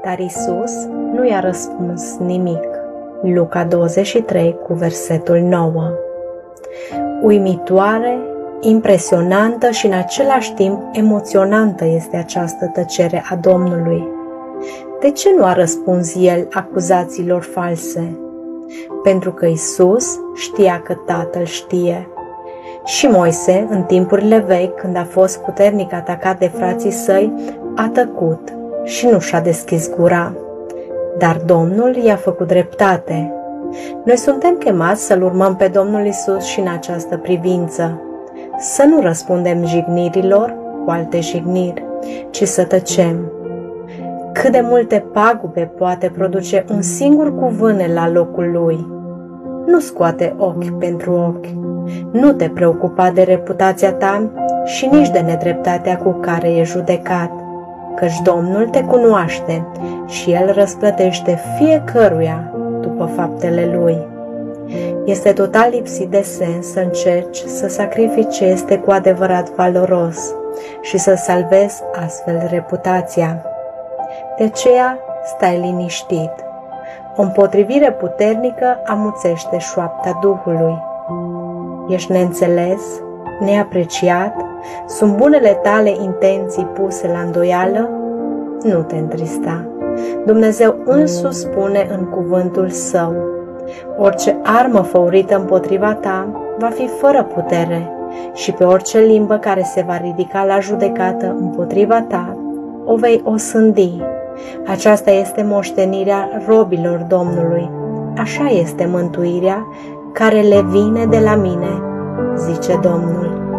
Dar Iisus nu i-a răspuns nimic. Luca 23 cu versetul 9. Uimitoare, impresionantă și în același timp emoționantă este această tăcere a Domnului. De ce nu a răspuns el acuzațiilor false? Pentru că Iisus știa că Tatăl știe. Și Moise, în timpurile vechi, când a fost puternic atacat de frații săi, a tăcut și nu și-a deschis gura. Dar Domnul i-a făcut dreptate. Noi suntem chemați să-L urmăm pe Domnul Iisus și în această privință. Să nu răspundem jignirilor cu alte jigniri, ci să tăcem. Cât de multe pagube poate produce un singur cuvânt la locul lui. Nu scoate ochi pentru ochi. Nu te preocupa de reputația ta și nici de nedreptatea cu care e judecat, căci Domnul te cunoaște și El răsplătește fiecăruia după faptele Lui. Este total lipsit de sens să încerci să sacrifici ce este cu adevărat valoros și să salvezi astfel reputația. De aceea, stai liniștit. O împotrivire puternică amuțește șoapta Duhului. Ești neînțeles, neapreciat, sunt bunele tale intenții puse la îndoială? Nu te întrista. Dumnezeu însuși spune în cuvântul Său: orice armă făurită împotriva ta va fi fără putere și pe orice limbă care se va ridica la judecată împotriva ta o vei osândi. Aceasta este moștenirea robilor Domnului. Așa este mântuirea care le vine de la mine, zice Domnul.